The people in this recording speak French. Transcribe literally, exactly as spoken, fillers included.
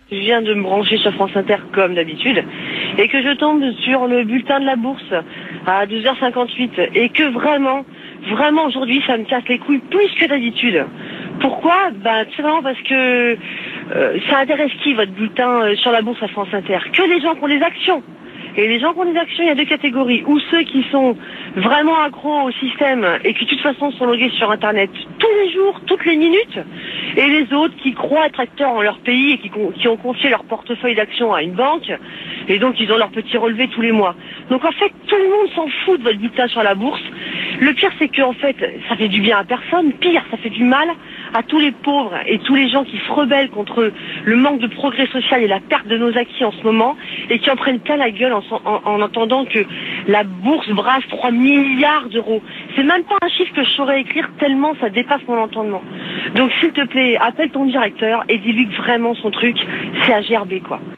Je viens de me brancher sur France Inter comme d'habitude et que je tombe sur le bulletin de la bourse à douze heures cinquante-huit et que vraiment, vraiment aujourd'hui ça me casse les couilles plus que d'habitude. Pourquoi? Ben tout simplement parce que euh, ça intéresse qui votre bulletin euh, sur la bourse à France Inter? Que les gens qui ont des actions. Et les gens qui ont des actions, il y a deux catégories. Ou ceux qui sont vraiment accros au système et qui de toute façon sont logués sur Internet tous les jours, toutes les minutes. Et les autres qui croient être acteurs en leur pays et qui, qui ont confié leur portefeuille d'actions à une banque. Et donc ils ont leur petit relevé tous les mois. Donc en fait, tout le monde s'en fout de votre bulletin sur la bourse. Le pire, c'est que en fait, ça fait du bien à personne. Pire, ça fait du mal à tous les pauvres et tous les gens qui se rebellent contre le manque de progrès social et la perte de nos acquis en ce moment et qui en prennent plein la gueule en, en, en entendant que la bourse brasse trois milliards d'euros. C'est même pas un chiffre que je saurais écrire tellement ça dépasse mon entendement. Donc s'il te plaît, appelle ton directeur et dis-lui que vraiment son truc, c'est à gerber quoi.